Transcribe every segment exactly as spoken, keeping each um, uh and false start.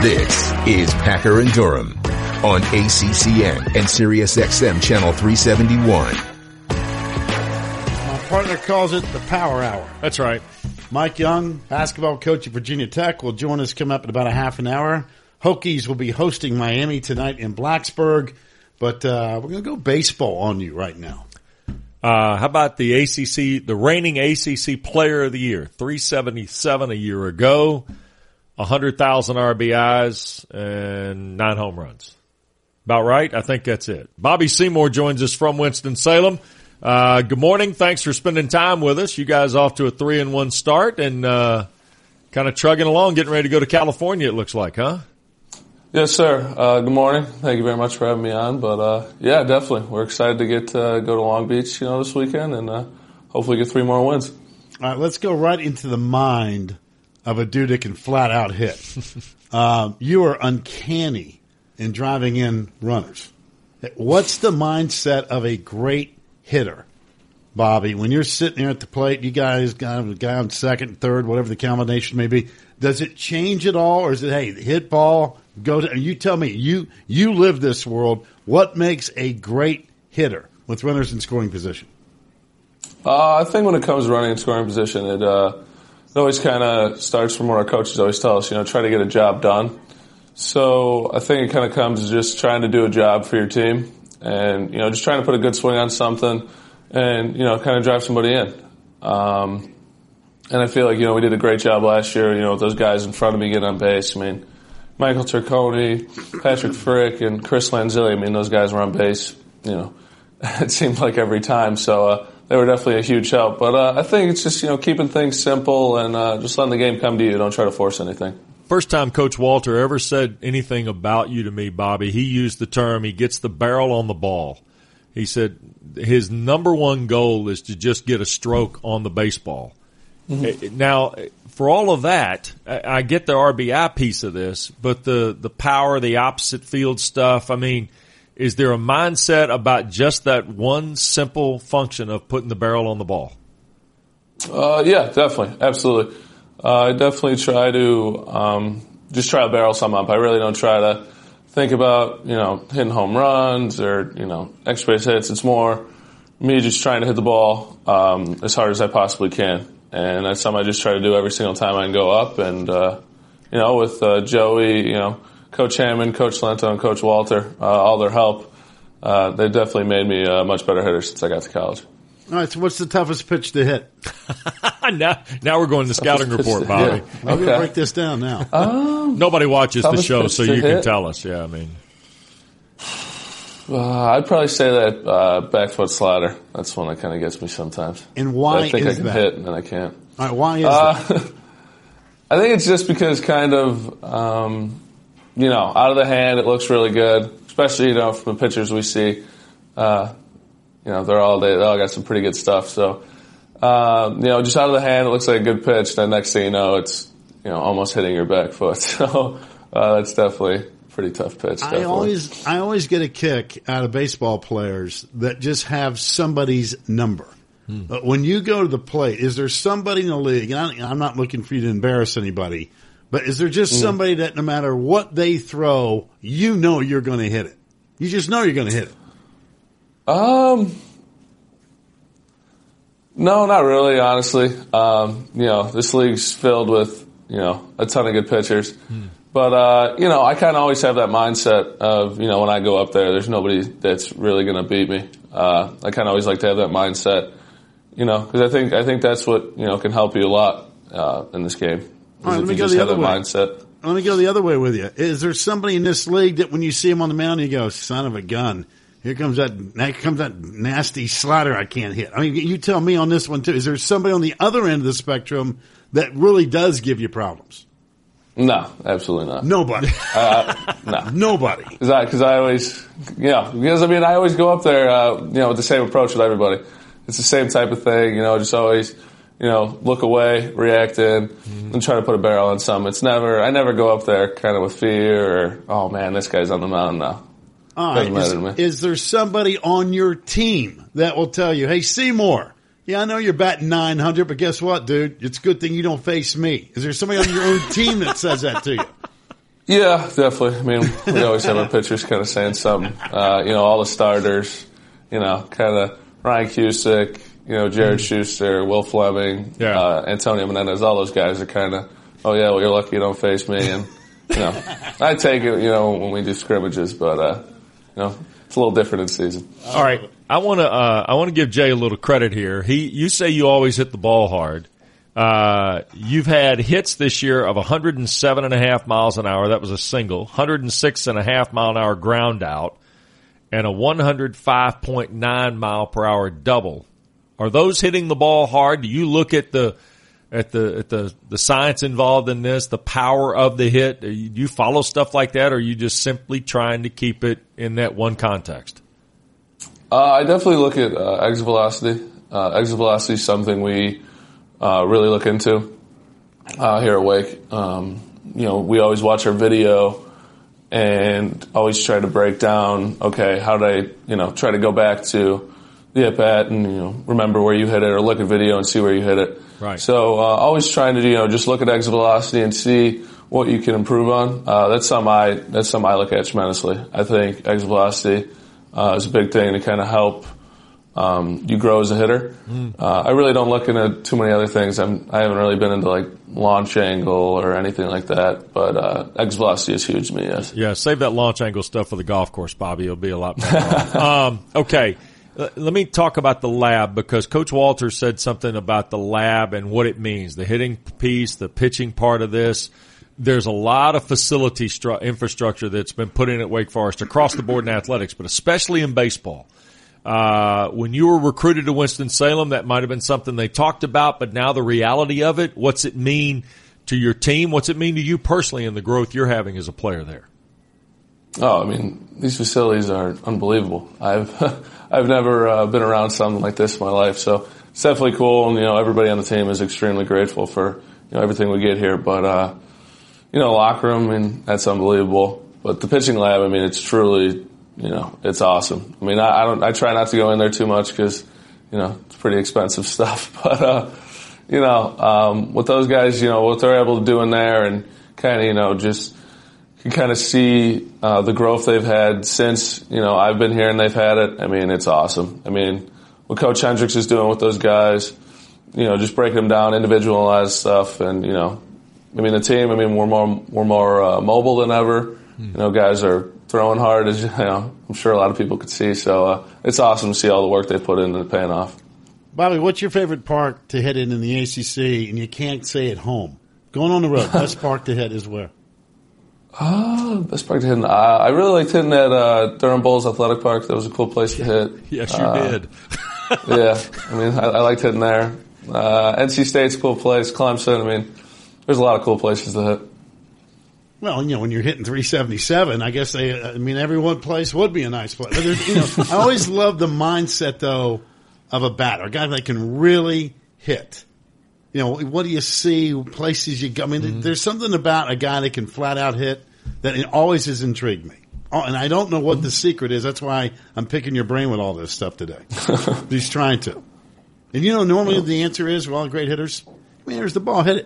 This is Packer and Durham on A C C N and Sirius X M Channel three seventy-one. My partner calls it the Power Hour. That's right. Mike Young, basketball coach at Virginia Tech, will join us come up in about a half an hour. Hokies will be hosting Miami tonight in Blacksburg, but uh, we're going to go baseball on you right now. Uh, how about the A C C, the reigning A C C Player of the Year, three seventy-seven a year ago, one hundred thousand R B Is, and nine home runs. About right? I think that's it. Bobby Seymour joins us from Winston-Salem. Uh, good morning. Thanks for spending time with us. You guys off to a three and one start and uh, kind of trugging along, getting ready to go to California, it looks like, huh? Yes, sir. Uh, good morning. Thank you very much for having me on. But, uh, yeah, definitely. We're excited to get uh, go to Long Beach, you know, this weekend and uh, hopefully get three more wins. All right, let's go right into the mind of a dude that can flat out hit. um, you are uncanny in driving in runners. What's the mindset of a great hitter, Bobby? When you're sitting there at the plate, you guys got a guy on second, third, whatever the combination may be. Does it change at all, or is it, hey, hit ball, go to, you tell me, you, you live this world. What makes a great hitter with runners in scoring position? Uh, I think when it comes to running and scoring position, it, uh, it always kind of starts from what our coaches always tell us, you know, try to get a job done. So I think it kind of comes to just trying to do a job for your team and, you know, just trying to put a good swing on something and, you know, kind of drive somebody in. Um, And I feel like, you know, we did a great job last year, you know, with those guys in front of me getting on base. I mean, Michael Turconi, Patrick Frick, and Chris Lanzilli, I mean, those guys were on base, you know, it seemed like every time. So uh, they were definitely a huge help. But uh, I think it's just, you know, keeping things simple and uh, just letting the game come to you. Don't try to force anything. First time Coach Walter ever said anything about you to me, Bobby, he used the term, he gets the barrel on the ball. He said his number one goal is to just get a stroke on the baseball. Mm-hmm. Now, for all of that, I get the R B I piece of this, but the, the power, the opposite field stuff, I mean, is there a mindset about just that one simple function of putting the barrel on the ball? Uh, yeah, definitely. Absolutely. Uh, I definitely try to um, just try to barrel some up. I really don't try to think about, you know, hitting home runs or, you know, extra base hits. It's more me just trying to hit the ball um, as hard as I possibly can. And that's something I just try to do every single time I can go up. And, uh, you know, with uh, Joey, you know, Coach Hammond, Coach Lento, and Coach Walter, uh, all their help, uh, they definitely made me a much better hitter since I got to college. All right, so what's the toughest pitch to hit? now, now we're going to the scouting report, Bobby. Yeah. I'm okay. going to break this down now. Um, Nobody watches the show, so you hit? can tell us. Yeah, I mean. Uh, I'd probably say that uh, back foot slider. That's one that kind of gets me sometimes. And why I think is I can that? hit, and then I can't. All right, why is uh, that? I think it's just because kind of, um, you know, out of the hand, it looks really good, especially, you know, from the pitchers we see. Uh, you know, they're all, they, they all got some pretty good stuff. So, uh, you know, just out of the hand, it looks like a good pitch. Then next thing you know, it's, you know, almost hitting your back foot. So uh, that's definitely pretty tough pitch. Definitely. I always, I always get a kick out of baseball players that just have somebody's number. Hmm. But when you go to the plate, is there somebody in the league? And I, I'm not looking for you to embarrass anybody, but is there just mm. somebody that no matter what they throw, you know you're going to hit it? You just know you're going to hit it. Um, no, not really. Honestly, um, you know, this league's filled with you know a ton of good pitchers. Hmm. But, uh, you know, I kind of always have that mindset of, you know, when I go up there, there's nobody that's really going to beat me. Uh, I kind of always like to have that mindset, you know, because I think, I think that's what, you know, can help you a lot, uh, in this game. All right, let me you go just the have other that way. mindset. Let me go the other way with you. Is there somebody in this league that when you see him on the mound, you go, son of a gun, here comes that, here comes that nasty slider I can't hit. I mean, you tell me on this one too. Is there somebody on the other end of the spectrum that really does give you problems? No, absolutely not. Nobody. Uh, no. Nobody. Because I, cause I always, you know, because I mean, I always go up there, uh, you know, with the same approach with everybody. It's the same type of thing, you know, just always, you know, look away, react in, mm-hmm. and try to put a barrel on something. It's never, I never go up there kind of with fear or, oh man, this guy's on the mound now. All right. Doesn't matter to me. Is there somebody on your team that will tell you, hey, Seymour, yeah, I know you're batting nine hundred, but guess what, dude? It's a good thing you don't face me. Is there somebody on your own team that says that to you? Yeah, definitely. I mean, we always have our pitchers kind of saying something. Uh, you know, all the starters, you know, kind of Ryan Cusick, you know, Jared mm-hmm. Schuster, Will Fleming, yeah. uh, Antonio Menendez, all those guys are kind of, oh yeah, well, you're lucky you don't face me. And, you know, I take it, you know, when we do scrimmages, but, uh, you know, it's a little different in season. All right. I want to, uh, I want to give Jay a little credit here. He, you say you always hit the ball hard. Uh, you've had hits this year of one hundred seven and a half miles an hour. That was a single. one hundred six and a half mile an hour ground out and a one hundred five point nine mile per hour double. Are those hitting the ball hard? Do you look at the, at the, at the, the science involved in this, the power of the hit? Do you, do you follow stuff like that, or are you just simply trying to keep it in that one context? Uh, I definitely look at, uh, exit velocity. Uh, exit velocity is something we, Uh, really look into uh, here at Wake. Um, you know, we always watch our video and always try to break down, okay, how did I, you know, try to go back to the at-bat and, you know, remember where you hit it, or look at video and see where you hit it. Right. So uh, always trying to, you know, just look at exit velocity and see what you can improve on. Uh, that's something I, that's something I look at tremendously. I think exit velocity uh, is a big thing to kind of help Um, you grow as a hitter. Mm. Uh, I really don't look into too many other things. I'm, I haven't really been into like launch angle or anything like that, but, uh, exit velocity is huge to me, yes. Yeah, save that launch angle stuff for the golf course, Bobby. It'll be a lot better. um, okay. Uh, let me talk about the lab, because Coach Walters said something about the lab and what it means, the hitting piece, the pitching part of this. There's a lot of facility stru- infrastructure that's been put in at Wake Forest across the board in athletics, but especially in baseball. Uh, when you were recruited to Winston-Salem, that might have been something they talked about, but now the reality of it, what's it mean to your team? What's it mean to you personally in the growth you're having as a player there? Oh, I mean, these facilities are unbelievable. I've, I've never uh, been around something like this in my life, so it's definitely cool, and, you know, everybody on the team is extremely grateful for, you know, everything we get here, but, uh, you know, locker room, I mean, that's unbelievable. But the pitching lab, I mean, it's truly, you know, it's awesome. I mean, I, I don't, I try not to go in there too much because, you know, it's pretty expensive stuff. But, uh, you know, um, with those guys, you know, what they're able to do in there and kind of, you know, just, you kind of see, uh, the growth they've had since, you know, I've been here and they've had it. I mean, it's awesome. I mean, what Coach Hendricks is doing with those guys, you know, just breaking them down, individualized stuff. And, you know, I mean, the team, I mean, we're more, we're more, uh, mobile than ever. You know, guys are throwing hard, as you know, I'm sure a lot of people could see. So uh, it's awesome to see all the work they put in and paying off. Bobby, what's your favorite park to hit in in the A C C? And you can't say at home. Going on the road, best park to hit is where? Uh, best park to hit. Uh, I really liked hitting at uh, Durham Bulls Athletic Park. That was a cool place to hit. Yes, you uh, did. Yeah, I mean, I, I liked hitting there. Uh, N C State's a cool place. Clemson, I mean, there's a lot of cool places to hit. Well, you know, when you're hitting three seventy-seven, I guess they, I mean, every one place would be a nice place. But there's, you know, I always love the mindset, though, of a batter, a guy that can really hit. You know, what do you see, places you go? I mean, mm-hmm. there's something about a guy that can flat out hit that it always has intrigued me. Oh, and I don't know what the secret is. That's why I'm picking your brain with all this stuff today. He's trying to. And, you know, normally the answer is, well, great hitters, I mean, there's the ball, hit it.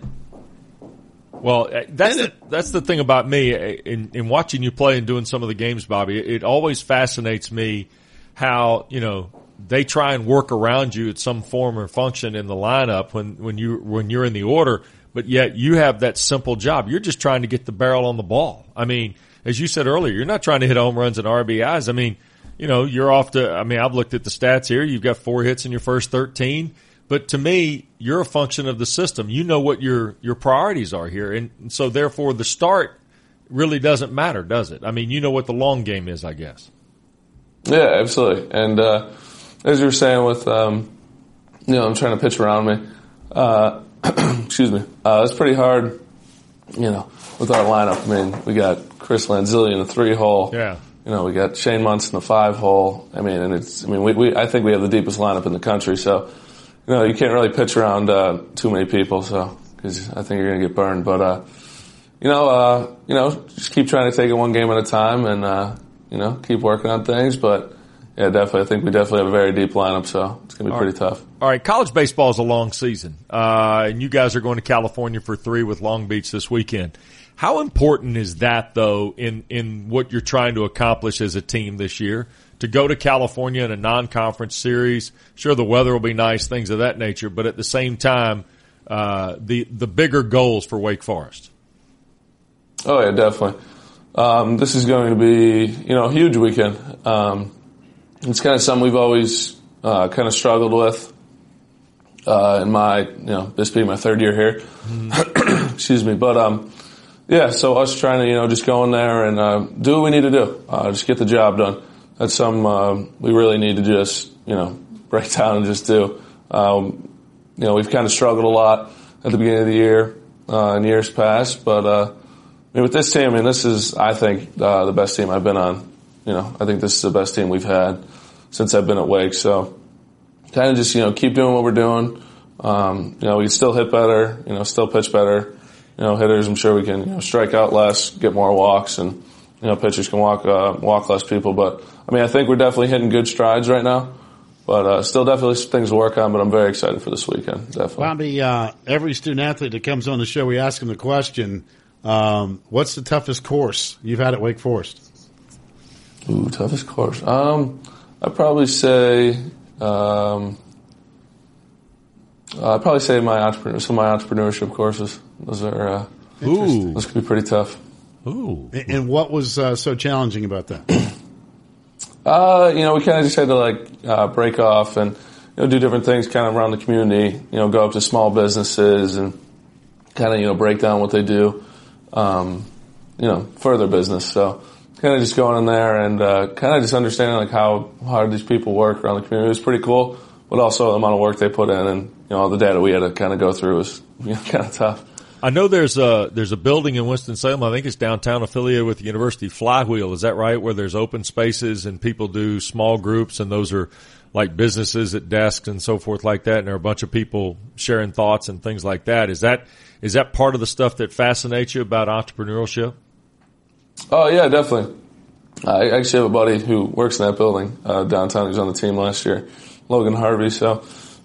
Well, that's the, that's the thing about me in, in watching you play and doing some of the games, Bobby. It always fascinates me how, you know, they try and work around you at some form or function in the lineup when, when you, when you're in the order, but yet you have that simple job. You're just trying to get the barrel on the ball. I mean, as you said earlier, you're not trying to hit home runs and R B Is. I mean, you know, you're off to, I mean, I've looked at the stats here. You've got four hits in your first thirteen. But to me, you're a function of the system. You know what your, your priorities are here. And so therefore the start really doesn't matter, does it? I mean, you know what the long game is, I guess. Yeah, absolutely. And, uh, as you were saying with, um, you know, I'm trying to pitch around me, uh, excuse me, uh, it's pretty hard, you know, with our lineup. I mean, we got Chris Lanzilli in the three hole. Yeah. You know, we got Shane Muntz in the five hole. I mean, and it's, I mean, we, we, I think we have the deepest lineup in the country. So, you know, you can't really pitch around, uh, too many people. So, cause I think you're going to get burned. But, uh, you know, uh, you know, just keep trying to take it one game at a time and, uh, you know, keep working on things. But, yeah, definitely. I think we definitely have a very deep lineup, so it's going to be All pretty right. tough. All right, college baseball is a long season, uh, and you guys are going to California for three with Long Beach this weekend. How important is that, though, in, in what you're trying to accomplish as a team this year? To go to California in a non-conference series, sure, the weather will be nice, things of that nature, but at the same time, uh, the, the bigger goals for Wake Forest. Oh, yeah, definitely. Um, this is going to be, you know, a huge weekend. Um, it's kind of something we've always uh, kind of struggled with uh, in my, you know, this being my third year here. Mm. Excuse me. But, um, yeah, so us trying to, you know, just go in there and uh, do what we need to do, uh, just get the job done. That's something uh, we really need to just, you know, break down and just do. Um, you know, we've kind of struggled a lot at the beginning of the year uh, in years past, but uh, I mean, with this team, I mean, this is, I think, uh, the best team I've been on. You know, I think this is the best team we've had since I've been at Wake. So, kind of just, you know, keep doing what we're doing. Um, you know, we can still hit better. You know, still pitch better. You know, hitters, I'm sure we can, you know, strike out less, get more walks, and you know, pitchers can walk uh, walk less people. But I mean, I think we're definitely hitting good strides right now. But uh, still definitely some things to work on, but I'm very excited for this weekend, definitely. Bobby, uh, every student-athlete that comes on the show, we ask them the question, um, what's the toughest course you've had at Wake Forest? Ooh, toughest course. Um, I'd probably say, um, uh, I'd probably say my entrepreneur, some of my entrepreneurship courses. Those are, uh, Ooh. those could be pretty tough. Ooh. And what was uh, so challenging about that? Uh, you know, we kind of just had to like uh, break off and you know do different things kind of around the community. You know, go up to small businesses and kind of you know break down what they do. Um, you know, for their business. So kind of just going in there and uh, kind of just understanding like how hard these people work around the community. It was pretty cool, but also the amount of work they put in and you know all the data we had to kind of go through was you know, kind of tough. I know there's a there's a building in Winston-Salem, I think it's downtown, affiliated with the University Flywheel. Is that right? Where there's open spaces and people do small groups, and those are like businesses at desks and so forth like that, and there are a bunch of people sharing thoughts and things like that. Is that is that part of the stuff that fascinates you about entrepreneurship? Oh yeah, definitely. I actually have a buddy who works in that building uh, downtown. He was on the team last year, Logan Harvey. So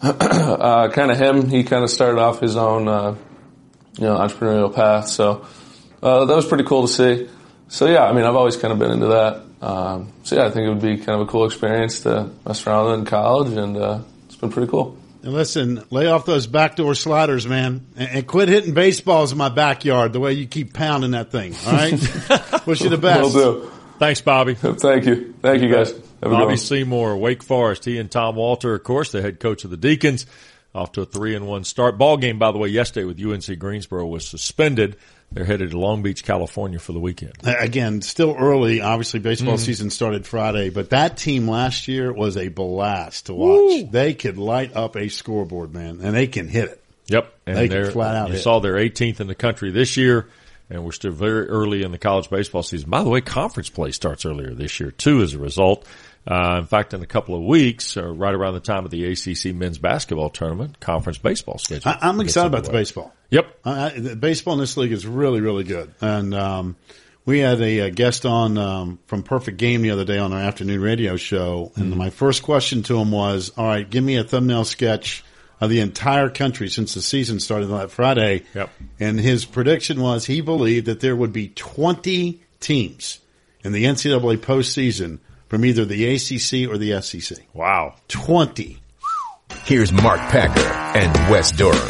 uh, kind of him. He kind of started off his own. Uh, you know, entrepreneurial path. So, uh, that was pretty cool to see. So yeah, I mean, I've always kind of been into that. Um, so yeah, I think it would be kind of a cool experience to mess around with in college, and, uh, it's been pretty cool. And listen, lay off those backdoor sliders, man, and, and quit hitting baseballs in my backyard the way you keep pounding that thing, all right? Wish you the best. Will do. Thanks, Bobby. Thank you. Thank you, guys. Have a good Bobby one. Seymour, Wake Forest. He and Tom Walter, of course, the head coach of the Deacons. Off to a three and one start. Ball game, by the way, yesterday with U N C Greensboro was suspended. They're headed to Long Beach, California for the weekend. Again, still early. Obviously, baseball Mm-hmm. season started Friday, but that team last year was a blast to watch. Woo. They could light up a scoreboard, man, and they can hit it. Yep. And They can they're, flat out you hit. saw they're eighteenth in the country this year, and we're still very early in the college baseball season. By the way, conference play starts earlier this year, too, as a result. Uh, in fact, in a couple of weeks, or right around the time of the A C C men's basketball tournament, conference baseball schedule. I, I'm gets excited about the underway. baseball. Yep. I, I, the baseball in this league is really, really good. And um, we had a, a guest on um, from Perfect Game the other day on our afternoon radio show, and mm-hmm. my first question to him was, all right, give me a thumbnail sketch of the entire country since the season started on that Friday. Yep. And his prediction was he believed that there would be twenty teams in the N C double A postseason from either the A C C or the S E C. Wow. twenty. Here's Mark Packer and Wes Durham.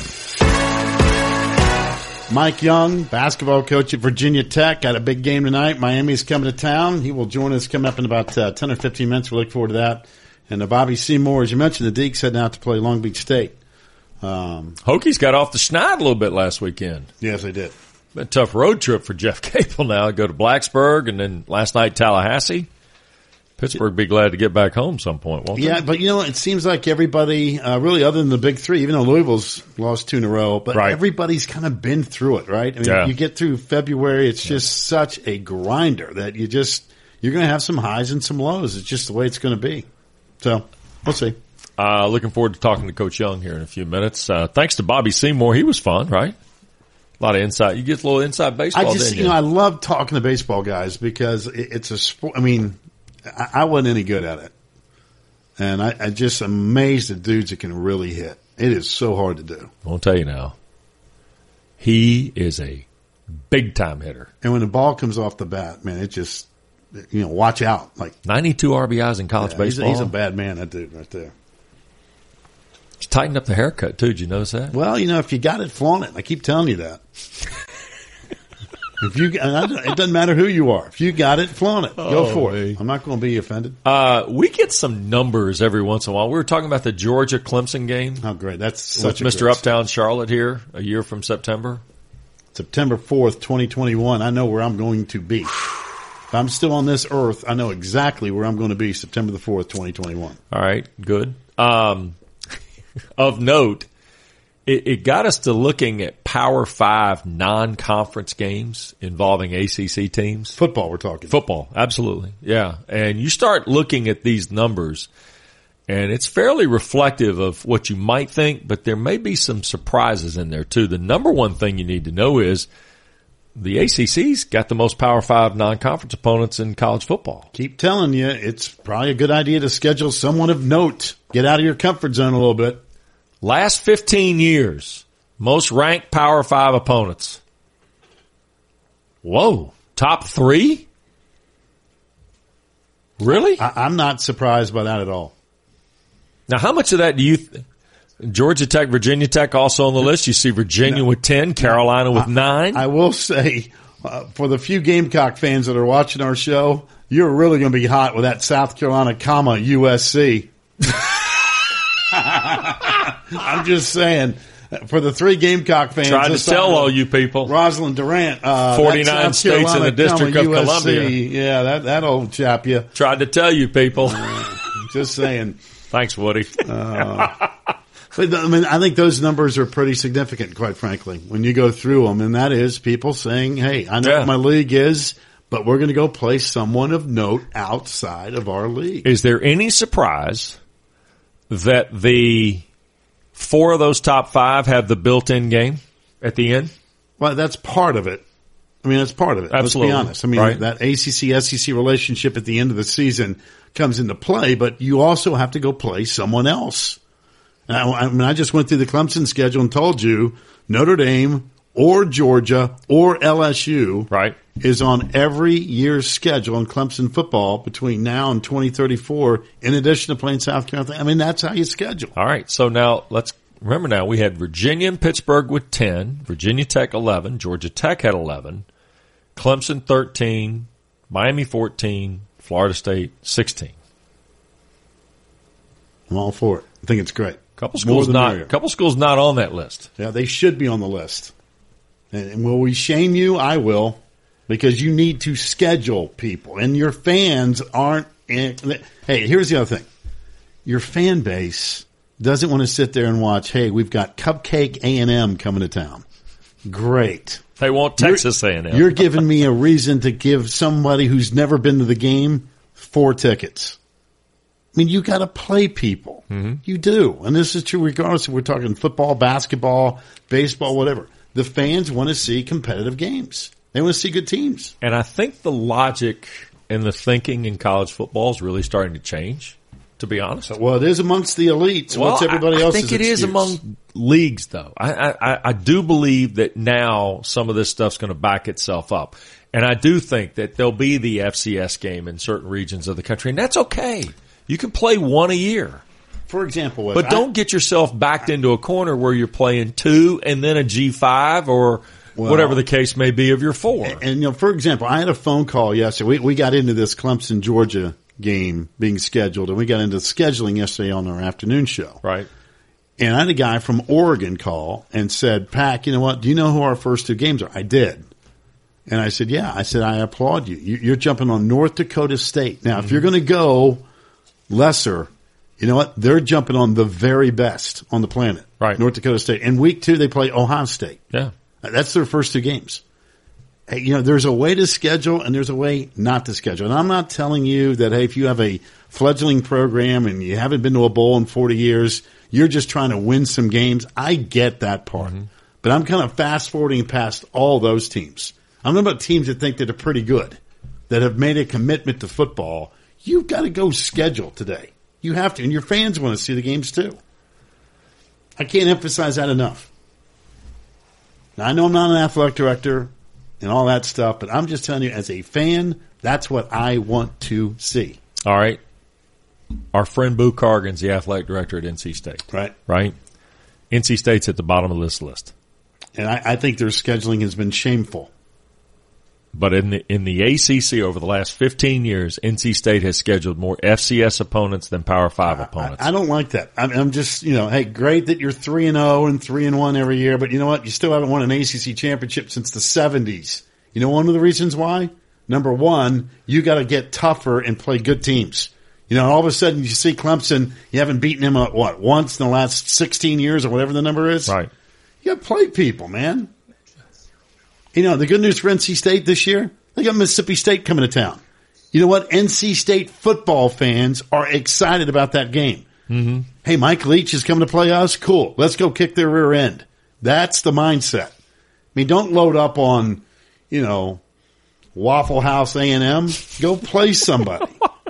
Mike Young, basketball coach at Virginia Tech, got a big game tonight. Miami's coming to town. He will join us coming up in about uh, ten or fifteen minutes. We look forward to that. And uh, Bobby Seymour, as you mentioned, the Deacs heading out to play Long Beach State. Um, Hokies got off the schneid a little bit last weekend. yes, they did. Been a tough road trip for Jeff Capel now. Go to Blacksburg and then last night Tallahassee. Pittsburgh be glad to get back home some point, won't they? Yeah, but you know, it seems like everybody, uh, really other than the big three, even though Louisville's lost two in a row, but Right. everybody's kind of been through it, right? I mean, Yeah. you get through February, it's just such a grinder that you just, you're going to have some highs and some lows. It's just the way it's going to be. So, we'll see. Uh, looking forward to talking to Coach Young here in a few minutes. Uh, thanks to Bobby Seymour. He was fun, right? A lot of inside. You get a little inside baseball, I just, didn't you you? know, I love talking to baseball guys because it, it's a sport. I mean, I, I wasn't any good at it. And I, I just am amazed at dudes that can really hit. It is so hard to do. I'll tell you now. He is a big-time hitter. And when the ball comes off the bat, man, it just, you know, watch out. Like ninety-two R B Is in college yeah, baseball. He's a, he's a bad man, that dude right there. He's tightened up the haircut, too. Did you notice that? Well, you know, if you got it, flaunt it. I keep telling you that. If you, and I, it doesn't matter who you are. If you got it, flaunt it. Go Oh, for me. it. I'm not going to be offended. Uh, we get some numbers every once in a while. We were talking about the Georgia-Clemson game Oh, great. That's with such a Mister great- Uptown Charlotte here a year from September. September fourth, twenty twenty-one. I know where I'm going to be. If I'm still on this earth, I know exactly where I'm going to be September the fourth, twenty twenty-one. All right, good. Um, of note, it, it got us to looking at Power Five non-conference games involving A C C teams. Football, we're talking. Football, absolutely. Yeah. And you start looking at these numbers, and it's fairly reflective of what you might think, but there may be some surprises in there, too. The number one thing you need to know is the A C C's got the most Power Five non-conference opponents in college football. Keep telling you, it's probably a good idea to schedule someone of note. Get out of your comfort zone a little bit. Last fifteen years, most ranked Power Five opponents. Whoa. Top three? Really? I, I'm not surprised by that at all. Now, how much of that do you th- Georgia Tech, Virginia Tech also on the list? You see Virginia No. with ten, Carolina with I, nine. I will say, uh, for the few Gamecock fans that are watching our show, you're really going to be hot with that South Carolina, comma, U S C. I'm just saying, for the three Gamecock fans. Tried to this tell side, all you people. Rosalind Durant. Uh, forty-nine that South states in Carolina, the District comma, of U S C. Columbia. Yeah, that, that old chap, yeah. Tried to tell you people. Just saying. Thanks, Woody. But, I mean, I think those numbers are pretty significant, quite frankly, when you go through them. And that is people saying, hey, I know Yeah. what my league is, but we're going to go play someone of note outside of our league. Is there any surprise that the four of those top five have the built-in game at the end? Well, that's part of it. I mean, that's part of it. Absolutely. Let's be honest. I mean, Right. that A C C S E C relationship at the end of the season comes into play, but you also have to go play someone else. And I, I mean, I just went through the Clemson schedule and told you Notre Dame or Georgia or L S U Right. is on every year's schedule in Clemson football between now and twenty thirty-four, in addition to playing South Carolina. I mean, that's how you schedule. All right. So now let's remember now we had Virginia and Pittsburgh with ten, Virginia Tech eleven, Georgia Tech had eleven, Clemson thirteen, Miami fourteen, Florida State sixteen. I'm all for it. I think it's great. Couple More schools the not merrier. couple schools not on that list. Yeah, they should be on the list. And, and will we shame you? I will, because you need to schedule people, and your fans aren't. In, hey, here's the other thing: your fan base doesn't want to sit there and watch. Hey, we've got Cupcake A and M coming to town. Great. They want Texas A and M. You're giving me a reason to give somebody who's never been to the game four tickets. I mean, you got to play people. Mm-hmm. You do. And this is true regardless if we're talking football, basketball, baseball, whatever. The fans want to see competitive games. They want to see good teams. And I think the logic and the thinking in college football is really starting to change, to be honest. Well, it is amongst the elites. So Well, what's everybody I, I else's think it is excuse? among leagues, though. I, I, I do believe that now some of this stuff's going to back itself up. And I do think that there'll be the F C S game in certain regions of the country, and that's okay. You can play one a year. For example, Wes, But don't get yourself backed into a corner where you're playing two and then a G five or Well, whatever the case may be of your four. And, and, you know, for example, I had a phone call yesterday. We, we got into this Clemson, Georgia game being scheduled, and we got into scheduling yesterday on our afternoon show. Right. And I had a guy from Oregon call and said, Pack, you know what? Do you know who our first two games are? I did. And I said, yeah. I said, I applaud you. you you're jumping on North Dakota State. Now, mm-hmm. if you're going to go lesser, you know what? They're jumping on the very best on the planet. Right. North Dakota State. And week two, they play Ohio State. Yeah. That's their first two games. Hey, you know, there's a way to schedule and there's a way not to schedule. And I'm not telling you that, hey, if you have a fledgling program and you haven't been to a bowl in forty years, you're just trying to win some games. I get that part. Mm-hmm. But I'm kind of fast forwarding past all those teams. I'm talking about teams that think that are pretty good, that have made a commitment to football. You've got to go schedule today. You have to. And your fans want to see the games too. I can't emphasize that enough. Now, I know I'm not an athletic director and all that stuff, but I'm just telling you, as a fan, that's what I want to see. All right. Our friend Boo Cargan's the athletic director at N C State. Right. Right? N C State's at the bottom of this list. And I, I think their scheduling has been shameful. But in the in the A C C over the last fifteen years, N C State has scheduled more F C S opponents than Power Five opponents. I, I don't like that. I'm, I'm just, you know, hey, great that you're three and zero and three and one every year, but you know what? You still haven't won an A C C championship since the seventies. You know, one of the reasons why? Number one, you got to get tougher and play good teams. You know, all of a sudden you see Clemson, you haven't beaten them, uh, what, once in the last sixteen years or whatever the number is? Right. You got to play people, man. You know, the good news for N C State this year, they got Mississippi State coming to town. You know what? N C State football fans are excited about that game. Mm-hmm. Hey, Mike Leach is coming to play us? Cool. Let's go kick their rear end. That's the mindset. I mean, don't load up on, you know, Waffle House A and M. Go play somebody.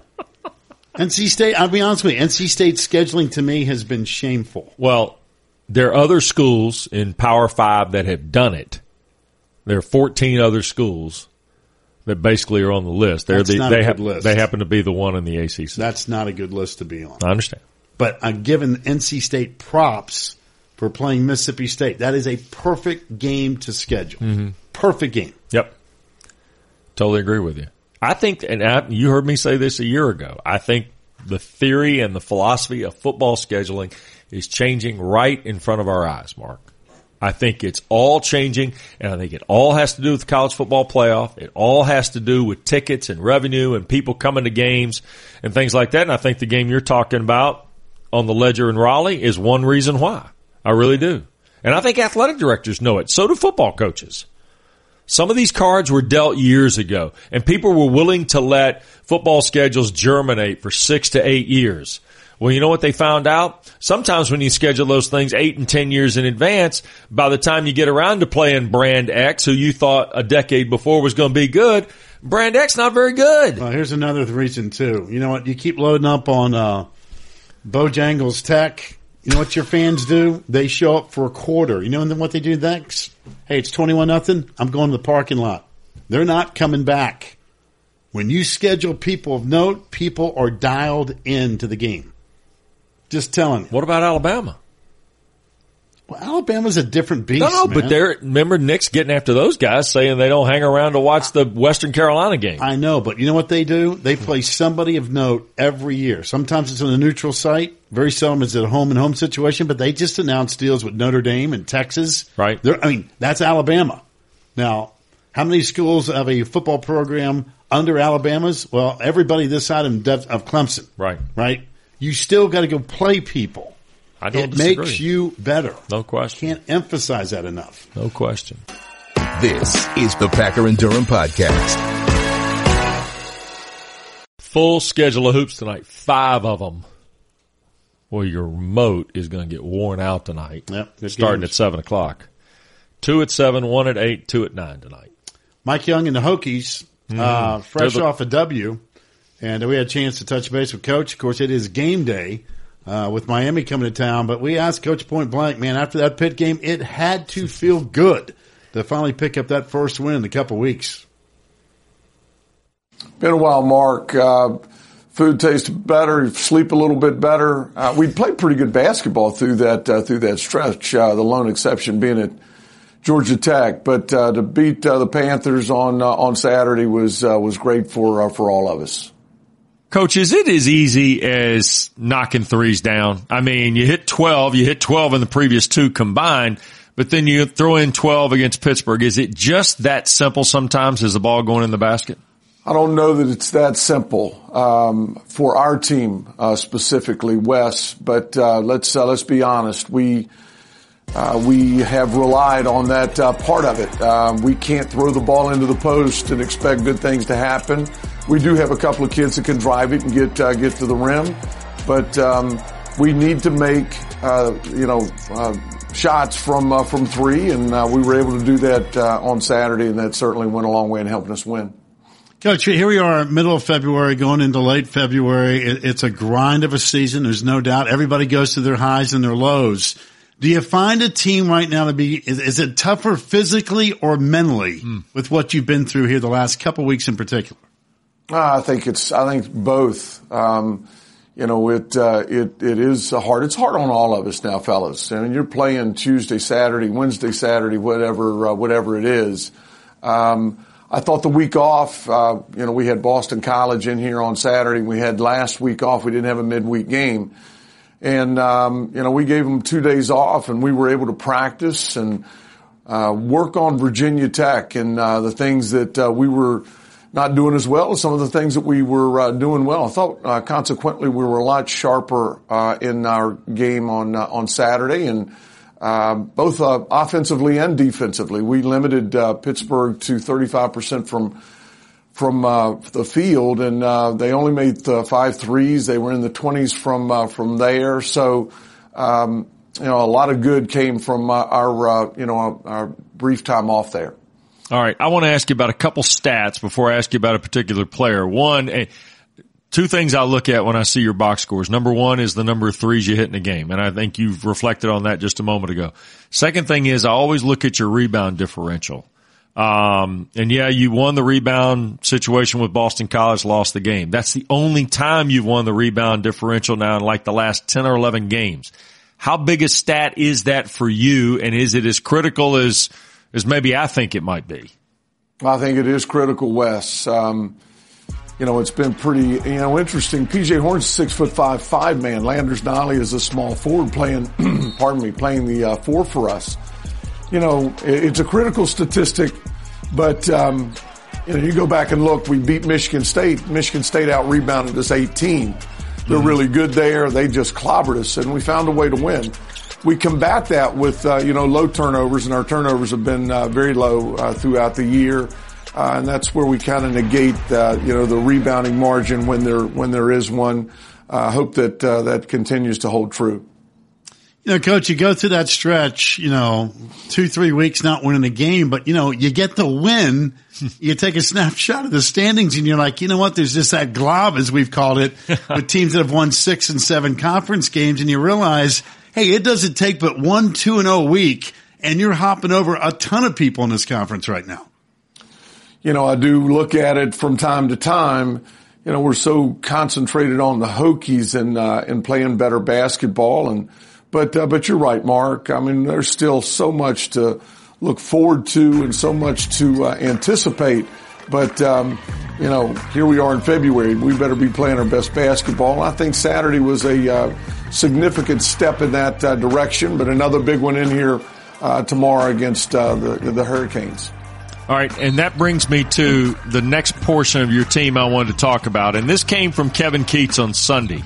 N C State, I'll be honest with you, N C State's scheduling to me has been shameful. Well, there are other schools in Power Five that have done it. There are fourteen other schools that basically are on the list. They're That's the, not they a ha- good list. They happen to be the one in the A C C. That's not a good list to be on. I understand. But I'm giving N C State props for playing Mississippi State. That is a perfect game to schedule. Mm-hmm. Perfect game. Yep. Totally agree with you. I think, and I, you heard me say this a year ago, I think the theory and the philosophy of football scheduling is changing right in front of our eyes, Mark. I think it's all changing, and I think it all has to do with the college football playoff. It all has to do with tickets and revenue and people coming to games and things like that. And I think the game you're talking about on the Ledger in Raleigh is one reason why. I really do. And I think athletic directors know it. So do football coaches. Some of these cards were dealt years ago, and people were willing to let football schedules germinate for six to eight years. Well, you know what they found out? Sometimes when you schedule those things eight and ten years in advance, by the time you get around to playing Brand X, who you thought a decade before was going to be good, Brand X not very good. Well, here's another reason, too. You know what? You keep loading up on uh, Bojangles Tech. You know what your fans do? They show up for a quarter. You know what they do next? Hey, it's twenty-one nothing. I'm going to the parking lot. They're not coming back. When you schedule people of note, people are dialed into the game. Just telling you. What about Alabama? Well, Alabama's a different beast, No, no, man. but they're, remember Nick's getting after those guys saying they don't hang around to watch the Western Carolina game. I know, but you know what they do? They play somebody of note every year. Sometimes it's on a neutral site. Very seldom is it a home and home situation, but they just announced deals with Notre Dame and Texas. Right. They're, I mean, that's Alabama. Now, how many schools have a football program under Alabama's? Well, everybody this side of of Clemson. Right. Right? You still got to go play people. I don't It disagree. makes you better. No question. Can't emphasize that enough. No question. This is the Packer and Durham Podcast. Full schedule of hoops tonight. Five of them. Well, your remote is going to get worn out tonight. Yep, good starting games. at seven o'clock. Two at seven, one at eight, two at nine tonight. Mike Young and the Hokies, uh, fresh They're the- off a W, and we had a chance to touch base with Coach. Of course, it is game day uh, with Miami coming to town, but we asked Coach point blank, man, after that Pitt game, it had to feel good to finally pick up that first win in a couple weeks. Been a while, Mark. Uh, food tastes better, sleep a little bit better. Uh, we played pretty good basketball through that uh, through that stretch. Uh, the lone exception being at Georgia Tech, but uh, to beat uh, the Panthers on uh, on Saturday was uh, was great for uh, for all of us. Coach, is it as easy as knocking threes down? I mean, you hit twelve, you hit twelve in the previous two combined, but then you throw in twelve against Pittsburgh. Is it just that simple sometimes? Is the ball going in the basket? I don't know that it's that simple um, for our team uh, specifically, Wes. But uh, let's uh, let's be honest. We uh, we have relied on that uh, part of it. Uh, we can't throw the ball into the post and expect good things to happen. We do have a couple of kids that can drive it and get uh, get to the rim, but um, we need to make uh, you know uh, shots from uh, from three, and uh, we were able to do that uh, on Saturday, and that certainly went a long way in helping us win. Coach, here we are, middle of February, going into late February. It's a grind of a season. There's no doubt. Everybody goes through their highs and their lows. Do you find a team right now to be, is, is it tougher physically or mentally mm. with what you've been through here the last couple of weeks in particular? Uh, I think it's, I think both. Um, you know, it, uh, it, it is hard. It's hard on all of us now, fellas. I mean, you're playing Tuesday, Saturday, Wednesday, Saturday, whatever, uh, whatever it is. Um, I thought the week off, uh, you know, we had Boston College in here on Saturday. We had last week off. We didn't have a midweek game. And, um, you know, we gave them two days off and we were able to practice and, uh, work on Virginia Tech and, uh, the things that, uh, we were not doing as well as some of the things that we were, uh, doing well. I thought, uh, consequently we were a lot sharper, uh, in our game on, uh, on Saturday and, Uh, both, uh, offensively and defensively. We limited, uh, Pittsburgh to thirty-five percent from, from, uh, the field and, uh, they only made uh, five threes. They were in the twenties from, uh, from there. So, um, you know, a lot of good came from uh, our, uh, you know, our, our brief time off there. All right. I want to ask you about a couple stats before I ask you about a particular player. One, eh, Two things I look at when I see your box scores. Number one is the number of threes you hit in a game, and I think you've reflected on that just a moment ago. Second thing is I always look at your rebound differential. Um, and yeah, you won the rebound situation with Boston College, lost the game. That's the only time you've won the rebound differential now in like the last ten or eleven games. How big a stat is that for you, and is it as critical as, as maybe I think it might be? I think it is critical, Wes. Um, You know, it's been pretty, you know, interesting. P J Horne's six foot five, five man. Landers Nolly is a small forward playing, pardon me, playing the uh, four for us. You know, it's a critical statistic, but, um, you know, you go back and look, we beat Michigan State. Michigan State out rebounded us eighteen. They're mm-hmm. really good there. They just clobbered us and we found a way to win. We combat that with, uh, you know, low turnovers, and our turnovers have been, uh, very low, uh, throughout the year. Uh, and that's where we kind of negate, uh, you know, the rebounding margin when there, when there is one. I uh, hope that, uh, that continues to hold true. You know, Coach, you go through that stretch, you know, two, three weeks not winning a game, but, you know, you get the win. You take a snapshot of the standings and you're like, you know what, there's just that glob, as we've called it, with teams that have won six and seven conference games, and you realize, hey, it doesn't take but one two and oh week, and you're hopping over a ton of people in this conference right now. You know, I do look at it from time to time. You know, we're so concentrated on the Hokies and, uh, and playing better basketball. And, but, uh, but you're right, Mark. I mean, there's still so much to look forward to and so much to, uh, anticipate. But, um, you know, here we are in February. We better be playing our best basketball. I think Saturday was a, uh, significant step in that, uh, direction, but another big one in here, uh, tomorrow against, uh, the, the Hurricanes. All right, and that brings me to the next portion of your team I wanted to talk about, and this came from Kevin Keats on Sunday.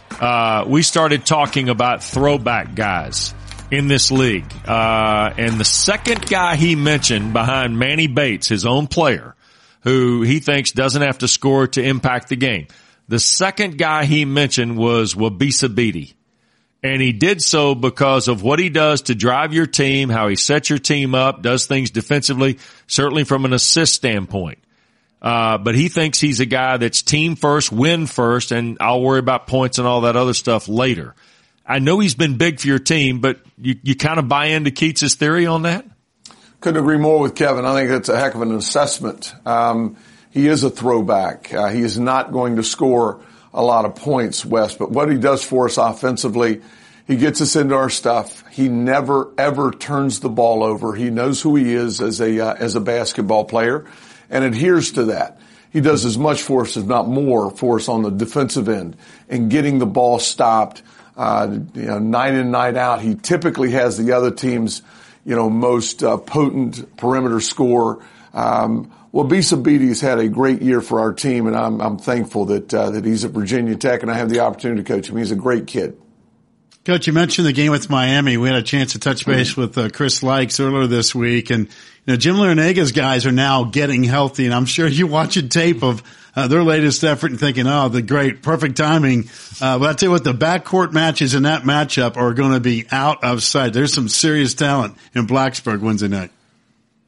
Uh, we started talking about throwback guys in this league, uh, and the second guy he mentioned behind Manny Bates, his own player, who he thinks doesn't have to score to impact the game, the second guy he mentioned was Wabissa Bede. And he did so because of what he does to drive your team, how he sets your team up, does things defensively, certainly from an assist standpoint. Uh, but he thinks he's a guy that's team first, win first, and I'll worry about points and all that other stuff later. I know he's been big for your team, but you, you kind of buy into Keats' theory on that? Couldn't agree more with Kevin. I think that's a heck of an assessment. Um, he is a throwback. Uh, he is not going to score a lot of points, Wes, but what he does for us offensively, he gets us into our stuff. He never, ever turns the ball over. He knows who he is as a, uh, as a basketball player and adheres to that. He does as much for us, if not more, for us on the defensive end and getting the ball stopped, uh, you know, night in, night out. He typically has the other team's, you know, most, uh, potent perimeter score. Um, Well, Wabissa Bede has had a great year for our team, and I'm, I'm thankful that, uh, that he's at Virginia Tech, and I have the opportunity to coach him. He's a great kid. Coach, you mentioned the game with Miami. We had a chance to touch base with uh, Chris Likes earlier this week, and you know Jim Larenega's guys are now getting healthy, and I'm sure you're watching tape of uh, their latest effort and thinking, oh, the great, perfect timing. Uh, but I tell you what, the backcourt matches in that matchup are going to be out of sight. There's some serious talent in Blacksburg Wednesday night.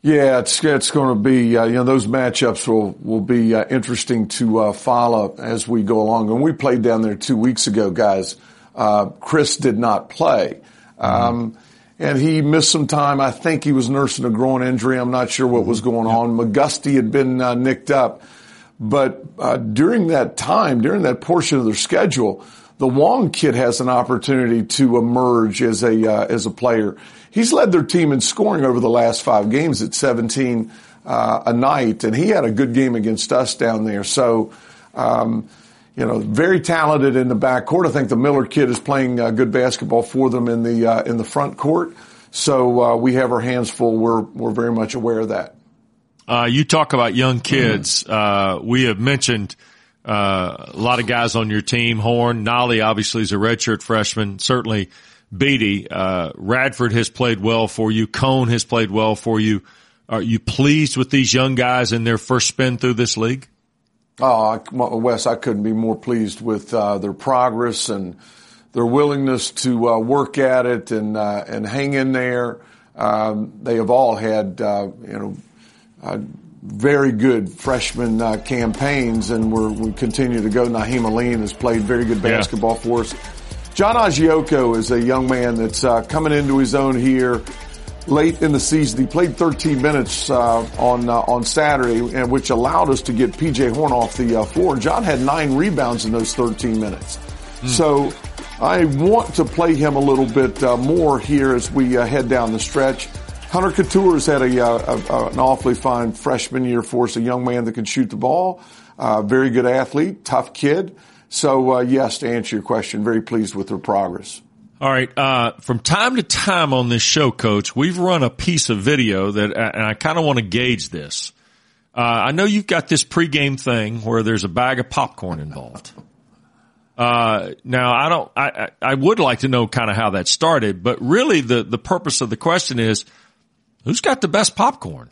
Yeah, it's it's going to be uh, you know those matchups will will be uh, interesting to uh, follow as we go along. And we played down there two weeks ago, guys. Uh, Chris did not play, um, mm-hmm. and he missed some time. I think he was nursing a groin injury. I'm not sure what was going on. McGusty had been uh, nicked up, but uh, during that time, during that portion of their schedule, the Wong kid has an opportunity to emerge as a uh, as a player. He's led their team in scoring over the last five games at seventeen uh, a night, and he had a good game against us down there. So, um, you know, very talented in the backcourt. I think the Miller kid is playing uh, good basketball for them in the uh, in the front court. So uh, we have our hands full. We're we're very much aware of that. Uh, you talk about young kids. Mm-hmm. Uh, we have mentioned uh, a lot of guys on your team. Horn, Nolly obviously is a redshirt freshman. Certainly. Beatty, uh, Radford has played well for you. Cone has played well for you. Are you pleased with these young guys in their first spin through this league? Oh, Wes, I couldn't be more pleased with uh, their progress and their willingness to uh, work at it and uh, and hang in there. Um, they have all had uh, you know uh, very good freshman uh, campaigns, and we're, we continue to go. Naheem Aline has played very good basketball yeah. for us. John Aggioko is a young man that's uh, coming into his own here late in the season. He played thirteen minutes uh, on uh, on Saturday, and which allowed us to get P J Horn off the uh, floor. John had nine rebounds in those thirteen minutes. Mm. So I want to play him a little bit uh, more here as we uh, head down the stretch. Hunter Couture has had a, uh, a, an awfully fine freshman year for us, a young man that can shoot the ball, uh, very good athlete, tough kid. So, uh, yes, to answer your question, very pleased with their progress. All right. Uh, from time to time on this show, Coach, we've run a piece of video that, and I kind of want to gauge this. Uh, I know you've got this pregame thing where there's a bag of popcorn involved. Uh, now I don't, I, I would like to know kind of how that started, but really the, the purpose of the question is who's got the best popcorn?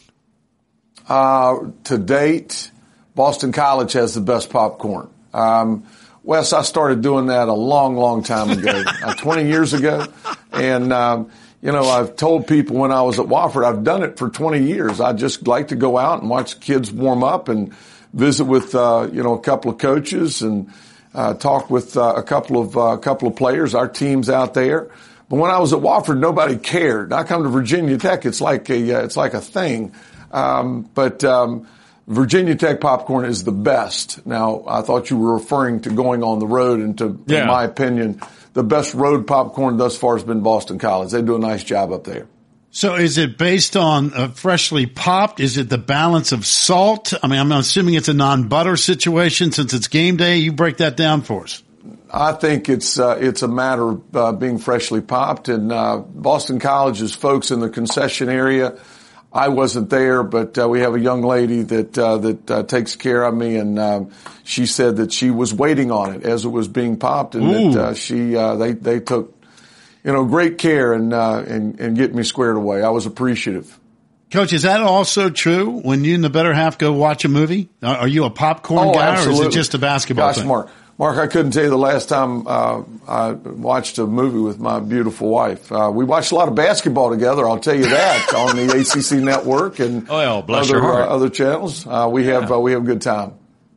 Uh, to date, Boston College has the best popcorn. Um, Wes, I started doing that a long, long time ago, uh, twenty years ago. And, um, you know, I've told people when I was at Wofford, I've done it for twenty years. I just like to go out and watch kids warm up and visit with, uh, you know, a couple of coaches and, uh, talk with, uh, a couple of, uh, a couple of players, our teams out there. But when I was at Wofford, nobody cared. I come to Virginia Tech, it's like a, uh, it's like a thing. Um, but, um, Virginia Tech popcorn is the best. Now, I thought you were referring to going on the road, and to, yeah. in my opinion, the best road popcorn thus far has been Boston College. They do a nice job up there. So is it based on uh, freshly popped? Is it the balance of salt? I mean, I'm assuming it's a non-butter situation since it's game day. You break that down for us. I think it's uh, it's a matter of uh, being freshly popped. And uh, Boston College's folks in the concession area, I wasn't there, but uh, we have a young lady that uh, that uh, takes care of me, and um, she said that she was waiting on it as it was being popped, and Ooh. that uh, she uh, they they took you know great care and uh, and and get me squared away. I was appreciative. Coach, is that also true when you and the better half go watch a movie? Are you a popcorn oh, guy, absolutely. or is it just a basketball Gosh, thing? Mark. Mark, I couldn't tell you the last time uh, I watched a movie with my beautiful wife. Uh, we watched a lot of basketball together, I'll tell you that, on the A C C network and oh, bless other, your heart. Uh, other channels. Uh, we have yeah. uh, we have a good time.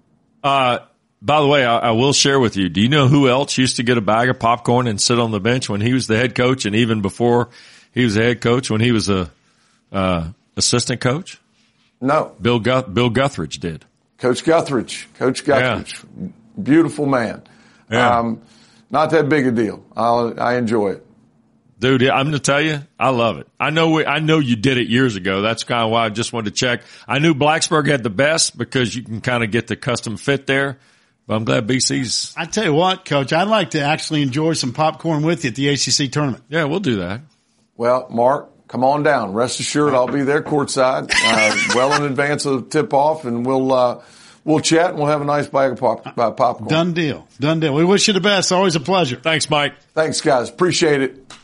Uh, by the way, I, I will share with you, do you know who else used to get a bag of popcorn and sit on the bench when he was the head coach, and even before he was the head coach, when he was a uh, assistant coach? No. Bill Guth- Bill Guthridge did. Coach Guthridge. Coach Guthridge. Yeah. Beautiful man. Yeah. Um, not that big a deal. I'll, I enjoy it. Dude, I'm going to tell you, I love it. I know we, I know you did it years ago. That's kind of why I just wanted to check. I knew Blacksburg had the best because you can kind of get the custom fit there. But I'm glad B C's. I tell you what, Coach, I'd like to actually enjoy some popcorn with you at the A C C tournament. Yeah, we'll do that. Well, Mark, come on down. Rest assured, I'll be there courtside, uh, well in advance of tip off, and we'll, uh, We'll chat and we'll have a nice bag of pop, uh, popcorn. Done deal. Done deal. We wish you the best. Always a pleasure. Thanks, Mike. Thanks, guys. Appreciate it.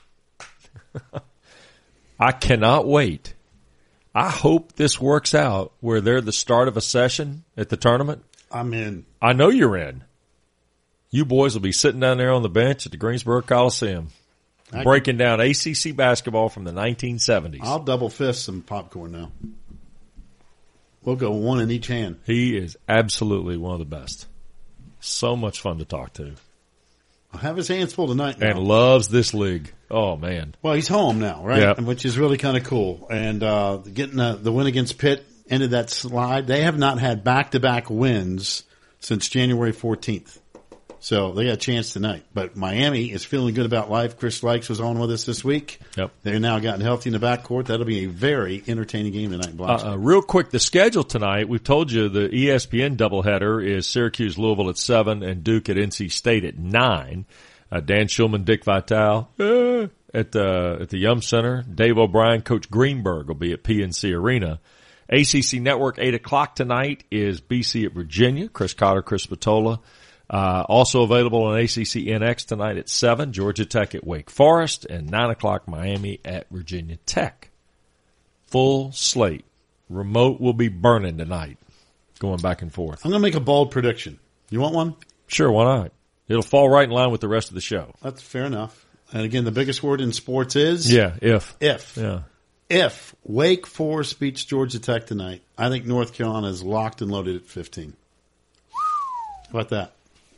I cannot wait. I hope this works out where they're the start of a session at the tournament. I'm in. I know you're in. You boys will be sitting down there on the bench at the Greensboro Coliseum. breaking down A C C basketball from the nineteen seventies. I'll double fist some popcorn now. We'll go one in each hand. He is absolutely one of the best. So much fun to talk to. I'll have his hands full tonight now. And loves this league. Oh, man. Well, he's home now, right? Yep. Which is really kind of cool. And uh, getting the, the win against Pitt ended that slide. They have not had back-to-back wins since January fourteenth. So they got a chance tonight. But Miami is feeling good about life. Chris Likes was on with us this week. Yep. They're now gotten healthy in the backcourt. That'll be a very entertaining game tonight. Uh, uh, real quick, the schedule tonight, we've told you the E S P N doubleheader is Syracuse-Louisville at seven and Duke at N C State at nine. Uh, Dan Shulman, Dick Vitale uh, at, uh, at the Yum Center. Dave O'Brien, Coach Greenberg will be at P N C Arena. A C C Network, eight o'clock tonight is B C at Virginia. Chris Cotter, Chris Spatola. Uh, also available on A C C N X tonight at seven, Georgia Tech at Wake Forest, and nine o'clock Miami at Virginia Tech. Full slate. Remote will be burning tonight, going back and forth. I'm going to make a bold prediction. You want one? Sure, why not? It'll fall right in line with the rest of the show. That's fair enough. And again, the biggest word in sports is? Yeah, if. If. Yeah. If Wake Forest beats Georgia Tech tonight, I think North Carolina is locked and loaded at fifteen. How about that?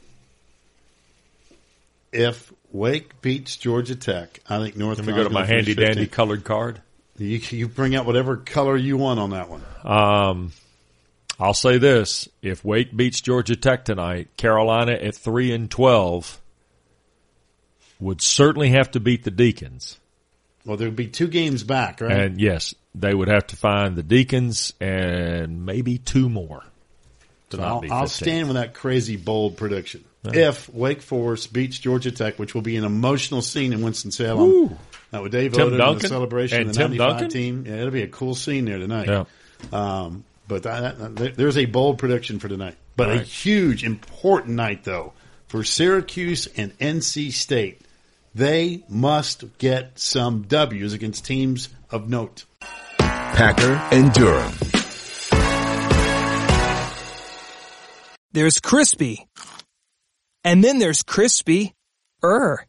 If Wake beats Georgia Tech, I think North Can we Carolina. go to my handy dandy colored card? You, you bring out whatever color you want on that one. Um, I'll say this: if Wake beats Georgia Tech tonight, Carolina at three and twelve would certainly have to beat the Deacons. Well, there would be two games back, right? And yes, they would have to find the Deacons and maybe two more. To So not I'll, be I'll fifteen. stand with that crazy bold prediction. Yeah. If Wake Forest beats Georgia Tech, which will be an emotional scene in Winston-Salem, Woo. uh, with Dave Tim Oden and Duncan the celebration and of the Tim ninety-five Duncan? team. Yeah, it'll be a cool scene there tonight. Yeah. Um, but that, that, there- there's a bold prediction for tonight. But All a right. huge, important night, though, for Syracuse and N C State. They must get some W's against teams of note. Packer and Durham. There's crispy. And then there's crispy-er.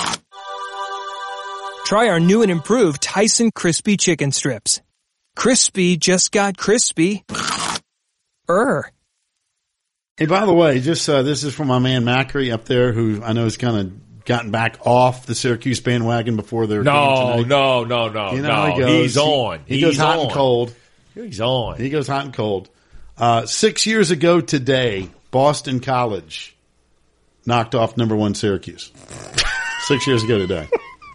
Try our new and improved Tyson Crispy Chicken Strips. Crispy just got crispy-er. Hey, by the way, just uh, this is from my man Macri up there, who I know has kind of gotten back off the Syracuse bandwagon before their game No, tonight. no, no, no, You know no. how he goes. He's on. He, he He's goes hot on. and cold. He's on. He goes hot and cold. Uh, six years ago today, Boston College knocked off number one Syracuse. Six years ago today.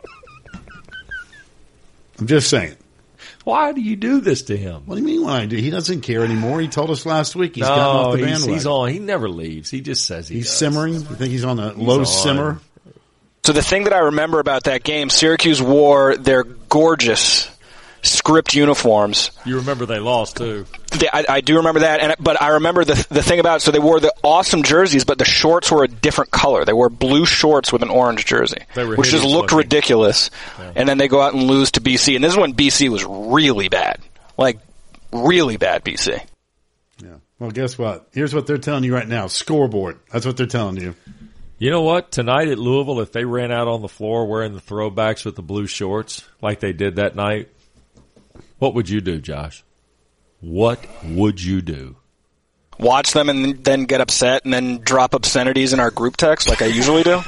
I'm just saying. Why do you do this to him? What do you mean when I do? He doesn't care anymore. He told us last week he's no, gotten off the he's, bandwagon. he's on. He never leaves. He just says he He's does. simmering. You think he's on a low on. simmer? So the thing that I remember about that game, Syracuse wore their gorgeous script uniforms. You remember they lost too. They, I, I do remember that, and but I remember the the thing about it, so they wore the awesome jerseys, but the shorts were a different color. They wore blue shorts with an orange jersey, They were which just hideous looked looking. ridiculous. Yeah. And then they go out and lose to B C, and this is when B C was really bad, like really bad B C. Yeah. Well, guess what? Here's what they're telling you right now. Scoreboard. That's what they're telling you. You know what? Tonight at Louisville, if they ran out on the floor wearing the throwbacks with the blue shorts like they did that night, what would you do, Josh? What would you do? Watch them and then get upset and then drop obscenities in our group text like I usually do.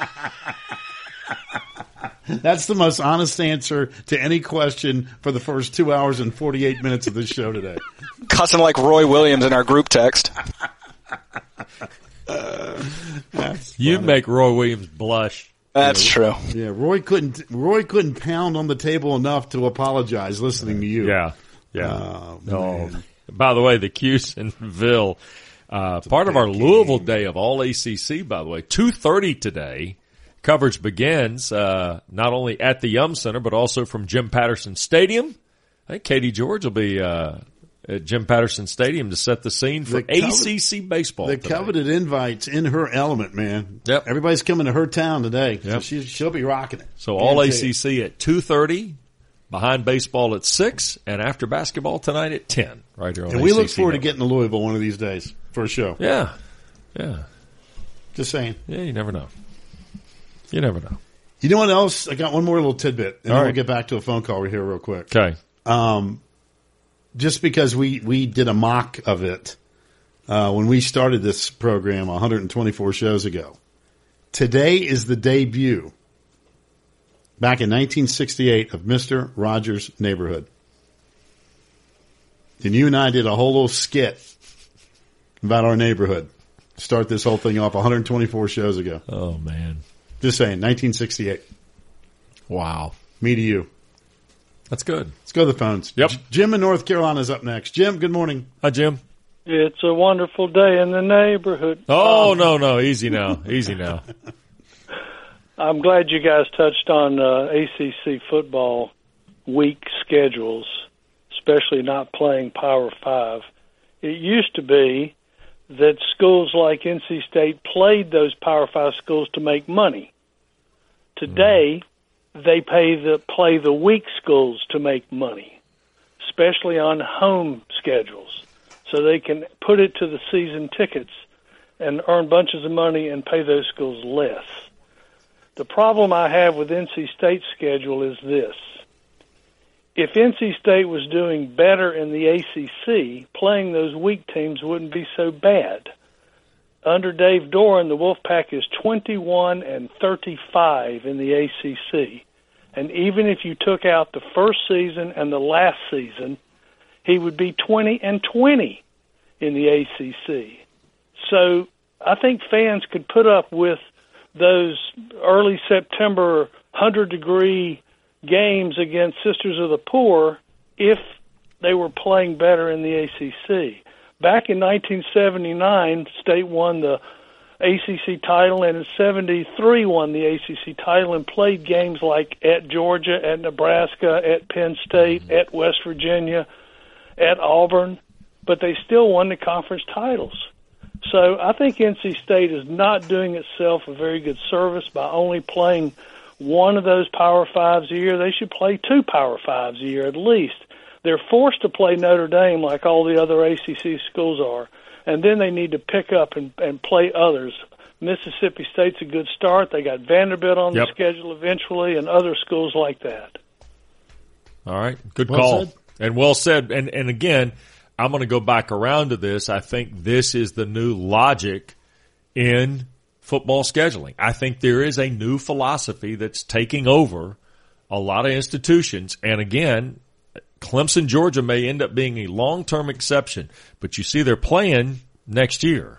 That's the most honest answer to any question for the first two hours and forty-eight minutes of this show today. Cussing like Roy Williams in our group text. You'd make Roy Williams blush. That's true. Yeah, Roy couldn't. Roy couldn't pound on the table enough to apologize listening to you. Yeah, yeah. Oh, no. man. By the way, the Cuse in Ville, uh, part of our Louisville Day of All A C C, by the way, two thirty today. Coverage begins uh, not only at the Yum Center, but also from Jim Patterson Stadium. I think Katie George will be uh, at Jim Patterson Stadium to set the scene for The covet- A C C baseball The today. coveted invites in her element, man. Yep. Everybody's coming to her town today, so Yep. she, she'll be rocking it. So all A Guarantee C it. C at two thirty, behind baseball at six, and after basketball tonight at ten, right here on And we look A C C forward to Network. getting to Louisville one of these days for a show. Yeah, yeah, Just saying. yeah. You never know. You never know. You know what else? I got one more little tidbit, and All then right. we'll get back to a phone call right here real quick. Okay. Um, just because we, we did a mock of it uh, when we started this program one hundred twenty-four shows ago. Today is the debut, back in nineteen sixty-eight, of Mister Rogers' Neighborhood. And you and I did a whole little skit about our neighborhood. Start this whole thing off one hundred twenty-four shows ago. Oh, man. Just saying, nineteen sixty-eight. Wow. Me to you. That's good. Let's go to the phones. Yep. J- Jim in North Carolina is up next. Jim, good morning. Hi, Jim. It's a wonderful day in the neighborhood. Oh, Um, no, no. Easy now. Easy now. I'm glad you guys touched on uh, A C C football week schedules, especially not playing Power Five. It used to be that schools like N C State played those Power Five schools to make money. Today, they pay the play the weak schools to make money, especially on home schedules, so they can put it to the season tickets and earn bunches of money and pay those schools less. The problem I have with N C State's schedule is this. If N C State was doing better in the A C C, playing those weak teams wouldn't be so bad. Under Dave Doran, the Wolfpack is twenty-one and thirty-five in the A C C. And even if you took out the first season and the last season, he would be twenty and twenty in the A C C. So I think fans could put up with those early September one hundred degree games against Sisters of the Poor if they were playing better in the A C C. Back in nineteen seventy-nine, State won the A C C title, and in seventy-three won the A C C title and played games like at Georgia, at Nebraska, at Penn State, at West Virginia, at Auburn, but they still won the conference titles. So I think N C State is not doing itself a very good service by only playing one of those Power Fives a year. They should play two Power Fives a year at least. They're forced to play Notre Dame like all the other A C C schools are, and then they need to pick up and, and play others. Mississippi State's a good start. They got Vanderbilt on Yep. the schedule eventually, and other schools like that. All right. Good Well call. said. And well said. And, and again, I'm going to go back around to this. I think this is the new logic in football scheduling. I think there is a new philosophy that's taking over a lot of institutions. And again, Clemson, Georgia may end up being a long-term exception, but you see they're playing next year.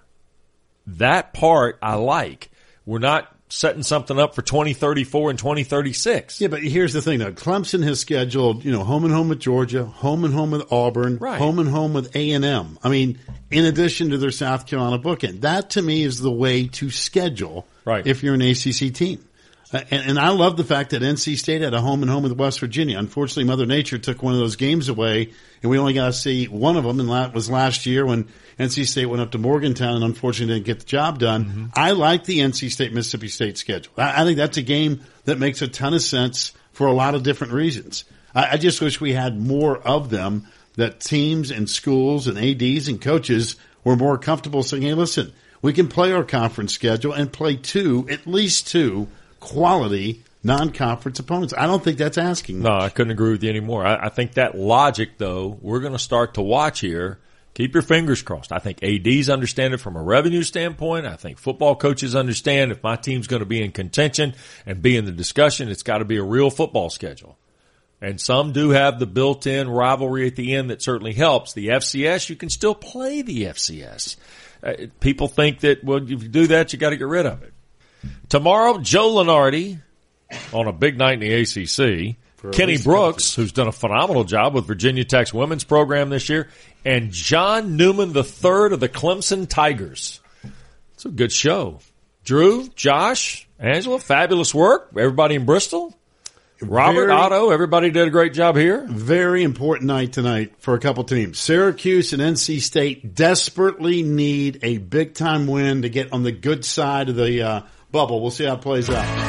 That part I like. We're not setting something up for twenty thirty-four and twenty thirty-six. Yeah, but here's the thing, though. Clemson has scheduled, you know, home and home with Georgia, home and home with Auburn, Right. home and home with A and M. I mean, in addition to their South Carolina bookend. That, to me, is the way to schedule Right. if you're an A C C team. Uh, and, and I love the fact that N C State had a home and home with West Virginia. Unfortunately, Mother Nature took one of those games away, and we only got to see one of them, and that was last year when N C State went up to Morgantown and unfortunately didn't get the job done. Mm-hmm. I like the N C State-Mississippi State schedule. I, I think that's a game that makes a ton of sense for a lot of different reasons. I, I just wish we had more of them, that teams and schools and A Ds and coaches were more comfortable saying, hey, listen, we can play our conference schedule and play two, at least two, quality non-conference opponents. I don't think that's asking much. No, I couldn't agree with you anymore. I, I think that logic, though, we're going to start to watch here. Keep your fingers crossed. I think A Ds understand it from a revenue standpoint. I think football coaches understand if my team's going to be in contention and be in the discussion, it's got to be a real football schedule. And some do have the built-in rivalry at the end that certainly helps. The F C S, you can still play the F C S. Uh, people think that, well, if you do that, you got to get rid of it. Tomorrow, Joe Lunardi on a big night in the A C C. Kenny Brooks, who's done a phenomenal job with Virginia Tech's women's program this year, and John Newman the third of the Clemson Tigers. It's a good show. Drew, Josh, Angela, fabulous work. Everybody in Bristol. Robert, Very- Otto, everybody did a great job here. Very important night tonight for a couple teams. Syracuse and N C State desperately need a big-time win to get on the good side of the uh, bubble. We'll see how it plays out.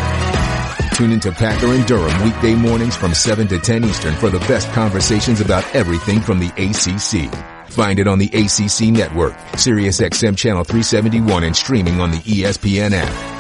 Tune into Packer and Durham weekday mornings from seven to ten Eastern for the best conversations about everything from the A C C. Find it on the A C C network, Sirius X M Channel three seventy-one, and streaming on the E S P N app.